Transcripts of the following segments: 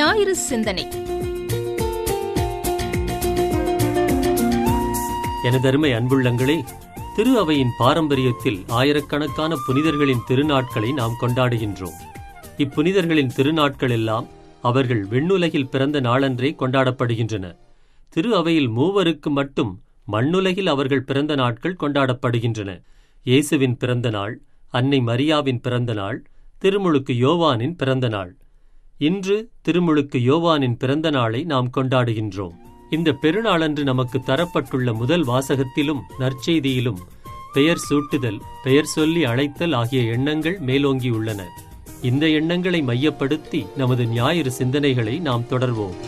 ஞாயிறு சிந்தனை. எனதருமை அன்புள்ளங்களே, திரு அவையின் பாரம்பரியத்தில் ஆயிரக்கணக்கான புனிதர்களின் திருநாட்களை நாம் கொண்டாடுகின்றோம். இப்புனிதர்களின் திருநாட்கள் எல்லாம் அவர்கள் விண்ணுலகில் பிறந்த நாளன்றே கொண்டாடப்படுகின்றன. திரு அவையில் மூவருக்கு மட்டும் மண்ணுலகில் அவர்கள் பிறந்த நாட்கள் கொண்டாடப்படுகின்றன. இயேசுவின் பிறந்த நாள், அன்னை மரியாவின் பிறந்த நாள், திருமுழுக்கு யோவானின் பிறந்த நாள். இன்று திருமுழுக்கு யோவானின் பிறந்த நாளை நாம் கொண்டாடுகின்றோம். இந்த பெருநாளன்று நமக்கு தரப்பட்டுள்ள முதல் வாசகத்திலும் நற்செய்தியிலும் பெயர் சூட்டுதல், பெயர் சொல்லி அழைத்தல் ஆகிய எண்ணங்கள் மேலோங்கியுள்ளன. இந்த எண்ணங்களை மையப்படுத்தி நமது ஞாயிறு சிந்தனைகளை நாம் தொடர்வோம்.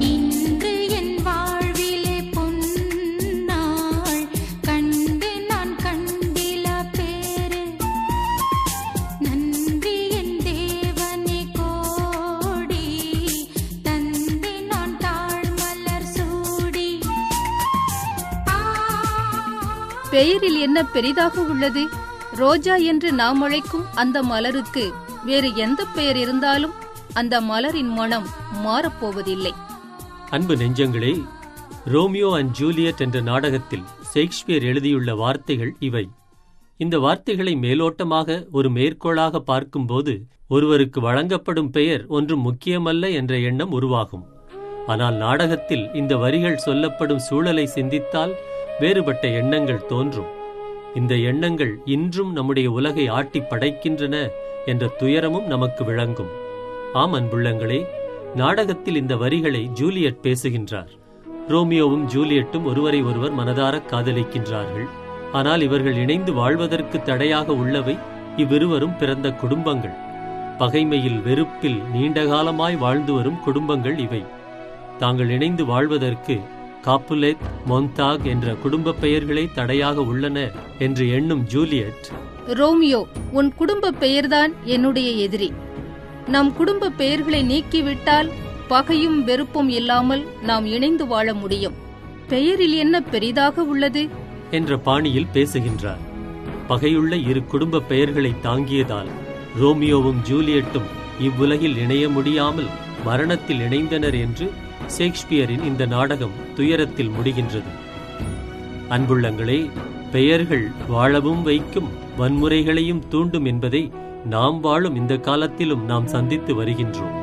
பெயரில் என்ன பெரிதாக உள்ளது? ரோஜா என்று நாம் அழைக்கும் அந்த மலருக்கு வேறு எந்த பெயர் இருந்தாலும் அந்த மலரின் மனம் மாறப்போவதில்லை. அன்பு நெஞ்சங்களே, ரோமியோ அண்ட் ஜூலியட் என்ற நாடகத்தில் ஷேக்ஸ்பியர் எழுதியுள்ள வார்த்தைகள் இவை. இந்த வார்த்தைகளை மேலோட்டமாக ஒரு மேற்கோளாக பார்க்கும்போது ஒருவருக்கு வழங்கப்படும் பெயர் ஒன்றும் முக்கியமல்ல என்ற எண்ணம் உருவாகும். ஆனால் நாடகத்தில் இந்த வரிகள் சொல்லப்படும் சூழலை சிந்தித்தால் வேறுபட்ட எண்ணங்கள் தோன்றும். இந்த எண்ணங்கள் இன்றும் நம்முடைய உலகை ஆட்டி படைக்கின்றன என்ற துயரமும் நமக்கு விளங்கும். ஆம் அன்புள்ளங்களே, நாடகத்தில் இந்த வரிகளை ஜூலியட் பேசுகின்றார். ரோமியோவும் ஜூலியட்டும் ஒருவரை ஒருவர் மனதார காதலிக்கின்றார்கள். ஆனால் இவர்கள் இணைந்து வாழ்வதற்கு தடையாக உள்ளவை இவ்விருவரும் பிறந்த குடும்பங்கள். பகைமையில், வெறுப்பில் நீண்டகாலமாய் வாழ்ந்து வரும் குடும்பங்கள் இவை. தாங்கள் இணைந்து வாழ்வதற்கு காப்புலேத், மொந்தாக் என்ற குடும்ப பெயர்களே தடையாக உள்ளன என்று எண்ணும் ஜூலியட், ரோமியோ, உன் குடும்ப பெயர்தான் என்னுடைய எதிரி. நம் குடும்ப பெயர்களை நீக்கிவிட்டால் பகையும் வெறுப்பும் இல்லாமல் நாம் இணைந்து வாழ முடியும். பெயரில் என்ன பெரிதாக உள்ளது என்ற பாணியில் பேசுகின்றார். பகையுள்ள இரு குடும்ப பெயர்களை தாங்கியதால் ரோமியோவும் ஜூலியட்டும் இவ்வுலகில் இணைய முடியாமல் மரணத்தில் இணைந்தனர் என்று ஷேக்ஸ்பியரின் இந்த நாடகம் துயரத்தில் முடிகின்றது. அன்புள்ளங்களே, பெயர்கள் வாழவும் வைக்கும், வன்முறைகளையும் தூண்டும் என்பதை நாம் வாழும் இந்த காலத்திலும் நாம் சந்தித்து வருகின்றோம்.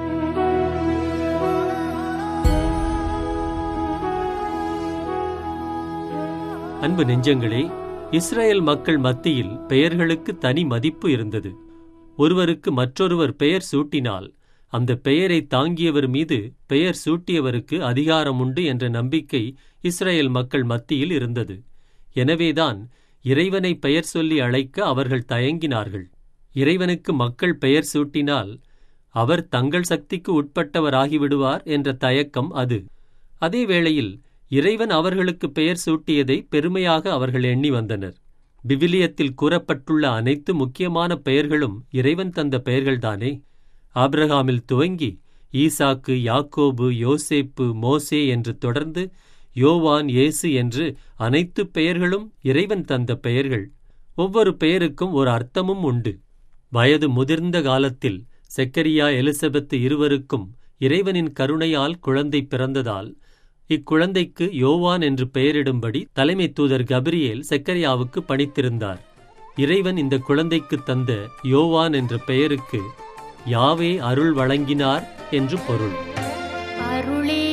அன்பு நெஞ்சங்களே, இஸ்ரேல் மக்கள் மத்தியில் பெயர்களுக்கு தனி மதிப்பு இருந்தது. ஒருவருக்கு மற்றொருவர் பெயர் சூட்டினால் அந்த பெயரை தாங்கியவர் மீது பெயர் சூட்டியவருக்கு அதிகாரம் உண்டு என்ற நம்பிக்கை இஸ்ரேல் மக்கள் மத்தியில் இருந்தது. எனவேதான் இறைவனை பெயர் சொல்லி அழைக்க அவர்கள் தயங்கினார்கள். இறைவனுக்கு மக்கள் பெயர் சூட்டினால் அவர் தங்கள் சக்திக்கு உட்பட்டவராகிவிடுவார் என்ற தயக்கம் அது. அதே வேளையில் இறைவன் அவர்களுக்கு பெயர் சூட்டியதை பெருமையாக அவர்கள் எண்ணி வந்தனர். விவிலியத்தில் கூறப்பட்டுள்ள அனைத்து முக்கியமான பெயர்களும் இறைவன் தந்த பெயர்கள்தானே. ஆபிரகாமில் துவங்கி ஈசாக்கு, யாக்கோபு, யோசேப்பு, மோசே என்று தொடர்ந்து யோவான், இயேசு என்று அனைத்து பெயர்களும் இறைவன் தந்த பெயர்கள். ஒவ்வொரு பெயருக்கும் ஒரு அர்த்தமும் உண்டு. வயது முதிர்ந்த காலத்தில் செக்கரியா, எலிசபெத்து இருவருக்கும் இறைவனின் கருணையால் குழந்தை பிறந்ததால் இக்குழந்தைக்கு யோவான் என்று பெயரிடும்படி தலைமை தூதர் கபிரியேல் செக்கரியாவுக்கு பணித்திருந்தார். இறைவன் இந்த குழந்தைக்கு தந்த யோவான் என்ற பெயருக்கு யாவே அருள் வழங்கினார் என்று பொருள். அருளே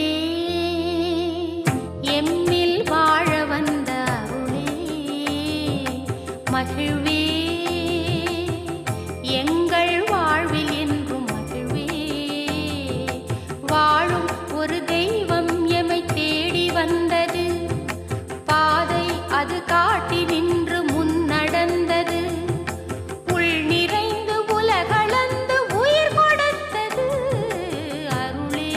எம்மில் வாழ வந்த அருளே, மகிழ்வே எங்கள் வாழ்வில் என்றும் மகிழ்வே, வாழும் ஒரு தெய்வம் எமை தேடி வந்தது, பாதை அது காட்டி நின்று முன் நடந்தது, உள் நிறைந்து உலகளந்து உயிர் கொடுத்தது, அருளே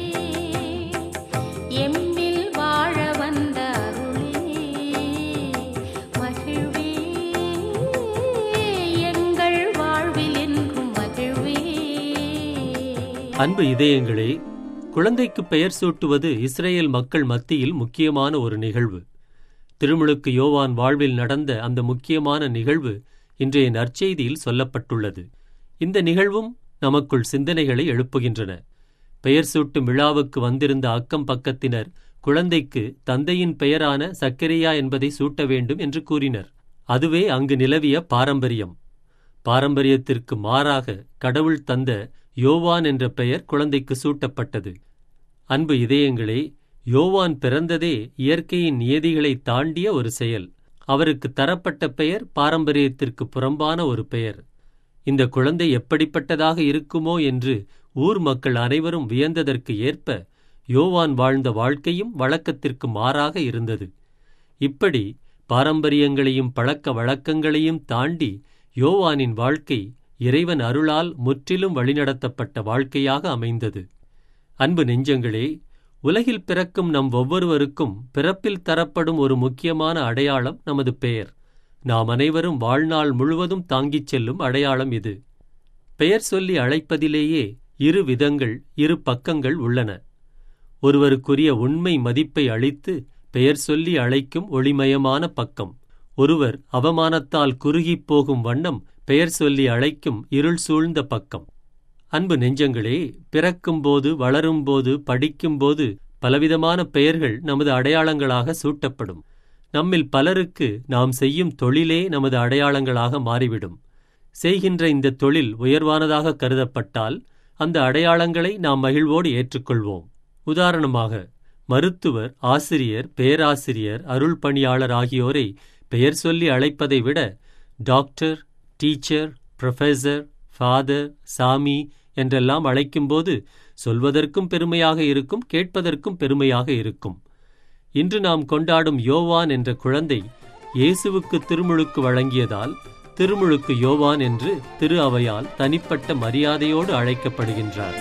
எம்மில் வாழ வந்த அருளே, மகிழ்வே எங்கள் வாழ்வில் என்றும் மகிழ்வே. அன்பு இதயங்களே, குழந்தைக்கு பெயர் சூட்டுவது இஸ்ரேல் மக்கள் மத்தியில் முக்கியமான ஒரு நிகழ்வு. திருமுழுக்கு யோவான் வாழ்வில் நடந்த அந்த முக்கியமான நிகழ்வு இன்றைய நற்செய்தியில் சொல்லப்பட்டுள்ளது. இந்த நிகழ்வும் நமக்குள் சிந்தனைகளை எழுப்புகின்றன. பெயர் சூட்டும் விழாவுக்கு வந்திருந்த அக்கம் பக்கத்தினர் குழந்தைக்கு தந்தையின் பெயரான சக்கரியா என்பதை சூட்ட வேண்டும் என்று கூறினர். அதுவே அங்கு நிலவிய பாரம்பரியம். பாரம்பரியத்திற்கு மாறாக கடவுள் தந்த யோவான் என்ற பெயர் குழந்தைக்கு சூட்டப்பட்டது. அன்பு இதயங்களே, யோவான் பிறந்ததே இயற்கையின் நியதிகளை தாண்டிய ஒரு செயல். அவருக்கு தரப்பட்ட பெயர் பாரம்பரியத்திற்கு புறம்பான ஒரு பெயர். இந்த குழந்தை எப்படிப்பட்டதாக இருக்குமோ என்று ஊர் மக்கள் அனைவரும் வியந்ததற்கு ஏற்ப யோவான் வாழ்ந்த வாழ்க்கையும் வழக்கத்திற்கு மாறாக இருந்தது. இப்படி பாரம்பரியங்களையும் பழக்க வழக்கங்களையும் தாண்டி யோவானின் வாழ்க்கை இறைவன் அருளால் முற்றிலும் வழிநடத்தப்பட்ட வாழ்க்கையாக அமைந்தது. அன்பு நெஞ்சங்களே, உலகில் பிறக்கும் நம் ஒவ்வொருவருக்கும் பிறப்பில் தரப்படும் ஒரு முக்கியமான அடையாளம் நமது பெயர். நாம் அனைவரும் வாழ்நாள் முழுவதும் தாங்கிச் செல்லும் அடையாளம் இது. பெயர் சொல்லி அழைப்பதிலேயே இரு விதங்கள், இரு பக்கங்கள் உள்ளன. ஒருவருக்குரிய உண்மை மதிப்பை அளித்து பெயர் சொல்லி அழைக்கும் ஒளிமயமான பக்கம். ஒருவர் அவமானத்தால் குறுகிப் போகும் வண்ணம் பெயர் சொல்லி அழைக்கும் இருள் சூழ்ந்த பக்கம். அன்பு நெஞ்சங்களே, பிறக்கும்போது, வளரும்போது, படிக்கும்போது பலவிதமான பெயர்கள் நமது அடையாளங்களாக சூட்டப்படும். நம்மில் பலருக்கு நாம் செய்யும் தொழிலே நமது அடையாளங்களாக மாறிவிடும். செய்கின்ற இந்த தொழில் உயர்வானதாக கருதப்பட்டால் அந்த அடையாளங்களை நாம் மகிழ்வோடு ஏற்றுக்கொள்வோம். உதாரணமாக, மருத்துவர், ஆசிரியர், பேராசிரியர், அருள் பணியாளர் ஆகியோரை பெயர் சொல்லி அழைப்பதை விட டாக்டர், டீச்சர், புரொஃபசர், ஃபாதர், சாமி என்றெல்லாம் அழைக்கும்போது சொல்வதற்கும் பெருமையாக இருக்கும், கேட்பதற்கும் பெருமையாக இருக்கும். இன்று நாம் கொண்டாடும் யோவான் என்ற குழந்தை இயேசுவுக்கு திருமுழுக்கு வழங்கியதால் திருமுழுக்கு யோவான் என்று திரு அவையால் தனிப்பட்ட மரியாதையோடு அழைக்கப்படுகின்றார்.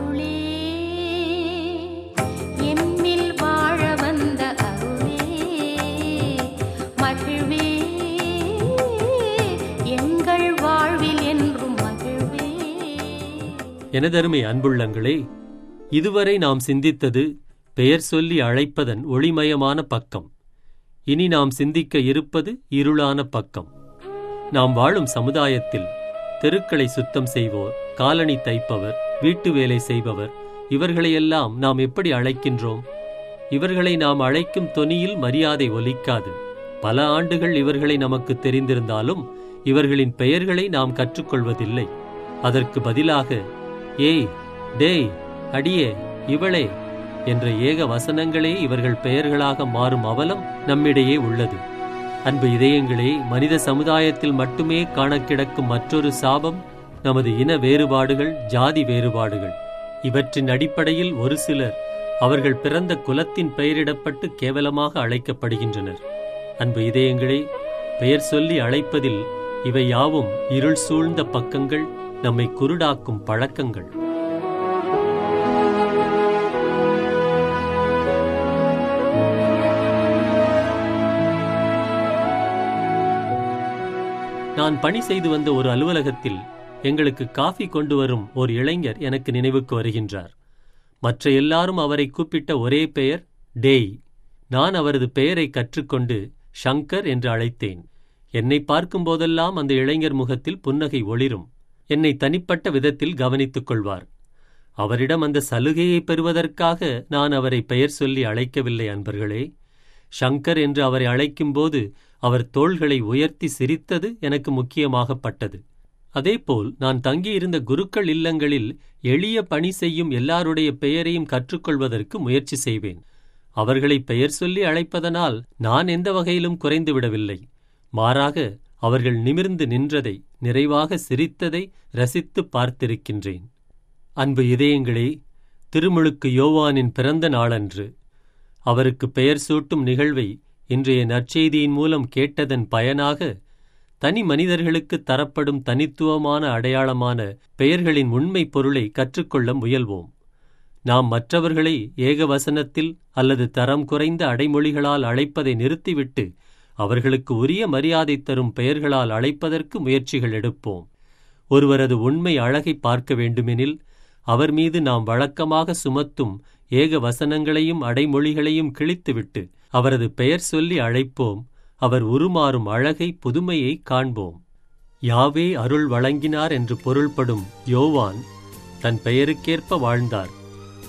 எனதருமை அன்புள்ளங்களே, இதுவரை நாம் சிந்தித்தது பெயர் சொல்லி அழைப்பதன் ஒளிமயமான பக்கம். இனி நாம் சிந்திக்க இருப்பது இருளான பக்கம். நாம் வாழும் சமுதாயத்தில் தெருக்களை சுத்தம் செய்வோர், காலணி தைப்பவர், வீட்டு வேலை செய்பவர், இவர்களையெல்லாம் நாம் எப்படி அழைக்கின்றோம்? இவர்களை நாம் அழைக்கும் தொனியில் மரியாதை ஒலிக்காது. பல ஆண்டுகள் இவர்களை நமக்கு தெரிந்திருந்தாலும் இவர்களின் பெயர்களை நாம் கற்றுக்கொள்வதில்லை. அதற்கு பதிலாக ஏய், டேய், அடியே, இவளே என்ற ஏக வசனங்களே இவர்கள் பெயர்களாக மாறும் அவலம் நம்மிடையே உள்ளது. அன்பு இதயங்களே, மனித சமுதாயத்தில் மட்டுமே காண கிடக்கும் மற்றொரு சாபம் நமது இன வேறுபாடுகள், ஜாதி வேறுபாடுகள். இவற்றின் அடிப்படையில் ஒரு சிலர் அவர்கள் பிறந்த குலத்தின் பெயரிடப்பட்டு கேவலமாக அழைக்கப்படுகின்றனர். அன்பு இதயங்களே, பெயர் சொல்லி அழைப்பதில் இவை யாவும் இருள் சூழ்ந்த பக்கங்கள், நம்மை குருடாக்கும் பழக்கங்கள். நான் பணி செய்து வந்த ஒரு அலுவலகத்தில் எங்களுக்கு காஃபி கொண்டு வரும் ஒரு இளைஞர் எனக்கு நினைவுக்கு வருகின்றார். மற்ற எல்லாரும் அவரை கூப்பிட்ட ஒரே பெயர் டேய். நான் அவரது பெயரை கற்றுக்கொண்டு ஷங்கர் என்று அழைத்தேன். என்னை பார்க்கும் போதெல்லாம் அந்த இளைஞர் முகத்தில் புன்னகை ஒளிரும். என்னை தனிப்பட்ட விதத்தில் கவனித்துக் கொள்வார். அவரிடம் அந்த சலுகையை பெறுவதற்காக நான் அவரை பெயர் சொல்லி அழைக்கவில்லை அன்பர்களே. ஷங்கர் என்று அவரை அழைக்கும்போது அவர் தோள்களை உயர்த்தி சிரித்தது எனக்கு முக்கியமாகப்பட்டது. அதேபோல் நான் தங்கியிருந்த குருக்கள் இல்லங்களில் எளிய பணி செய்யும் எல்லாருடைய பெயரையும் கற்றுக்கொள்வதற்கு முயற்சி செய்வேன். அவர்களை பெயர் சொல்லி அழைப்பதனால் நான் எந்த வகையிலும் குறைந்துவிடவில்லை. மாறாக அவர்கள் நிமிர்ந்து நின்றதை, நிறைவாக சிரித்ததை ரசித்து பார்த்திருக்கின்றேன். அன்பு இதயங்களே, திருமுழுக்கு யோவானின் பிறந்த நாளன்று அவருக்கு பெயர் சூட்டும் நிகழ்வை இன்றைய நற்செய்தியின் மூலம் கேட்டதன் பயனாக தனி மனிதர்களுக்கு தரப்படும் தனித்துவமான அடையாளமான பெயர்களின் உண்மை பொருளை கற்றுக்கொள்ள முயல்வோம். நாம் மற்றவர்களை ஏகவசனத்தில் அல்லது தரம் குறைந்த அடைமொழிகளால் அழைப்பதை நிறுத்திவிட்டு அவர்களுக்கு உரிய மரியாதை தரும் பெயர்களால் அழைப்பதற்கு முயற்சிகள் எடுப்போம். ஒருவரது உண்மை அழகை பார்க்க வேண்டுமெனில் அவர் மீது நாம் வழக்கமாக சுமத்தும் ஏக வசனங்களையும் அடைமொழிகளையும் கிழித்துவிட்டு அவரது பெயர் சொல்லி அழைப்போம். அவர் உருமாறும் அழகை, புதுமையை காண்போம். யாவே அருள் வழங்கினார் என்று பொருள்படும் யோவான் தன் பெயருக்கேற்ப வாழ்ந்தார்.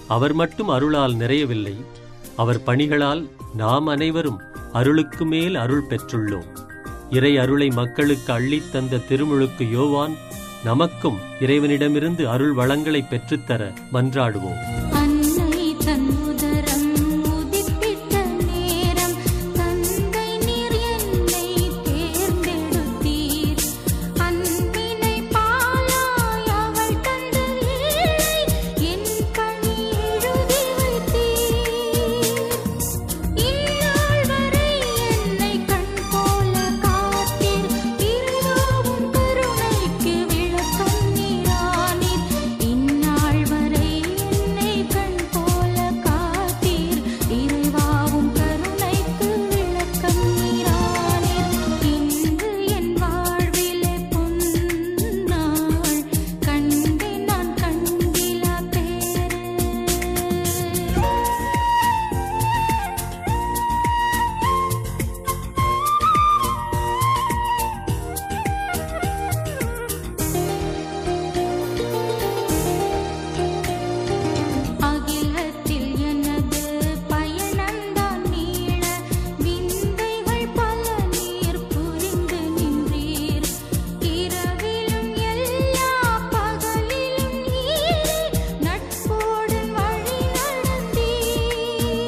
அவர் மட்டும் அருளால் நிறையவில்லை, அவர் பணிகளால் நாம் அனைவரும் அருளுக்கு மேல் அருள் பெற்றுள்ளோம். இறை அருளை மக்களுக்கு அள்ளித் தந்த திருமுழுக்கு யோவான் நமக்கும் இறைவனிடமிருந்து அருள் வளங்களை பெற்றுத்தர மன்றாடுவோம். அன்னை தன் உதரம் உதிப்பிட்ட நேரம் தந்தை நீர் என்னை தேர்ந்தெடுத்தீர். அன்பினை பாலாய் அவள் தந்த ஏழை என் பணி எழுதி வைத்தீர். இந்நாள் வரை என்னை கண் போல காத்தீர். இறைவாவும் கருணைக்கு விளக்கம் நீரானீர். இந்நாள் வரை என்னை கண் போல காத்தீர். இறைவாவும் கருணைக்கு விளக்கம் நீரானீர். இன்று என் வாழ்விலே பொன்னாள் கண்டேன் நான் கண்டிலா பேறு. அகிலத்தில் எனது பயணந்தான் நீள விந்தைகள் பல நீர் புரிந்து நின்றீர். இரவிலும் எல்லா பகலிலும் நீரே நட்போடு வழி நடந்தீர்.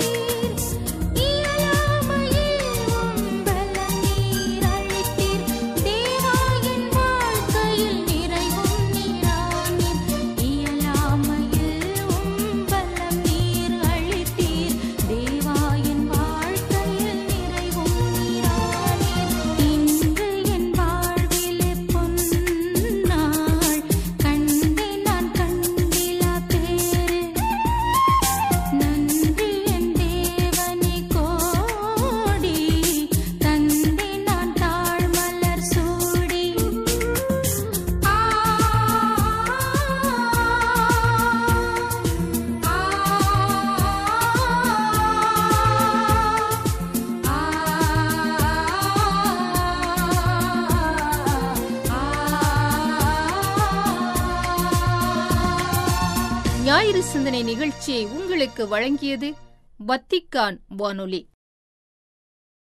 இயலாமையில் உம்பலம் நீர் அளித்தீர். தேவா என் வாழ்க்கையில் நிறைவும் நீரானீர். இயலாமையில் உம்பலம் நீர் அளித்தீர். தேவா என் வாழ்க்கையில் நிறைவும் நீரானீர். இன்று என் வாழ்விலே பொன்னாள் கண்டேன் நான் கண்டிலா பேறு. நன்றி என் தேவனே கோடி தந்தேன் நான் தாழ்மலர் சூடி. ஞாயிறு சிந்தனை நிகழ்ச்சியை உங்களுக்கு வழங்கியது வத்திக்கான் வானொலி.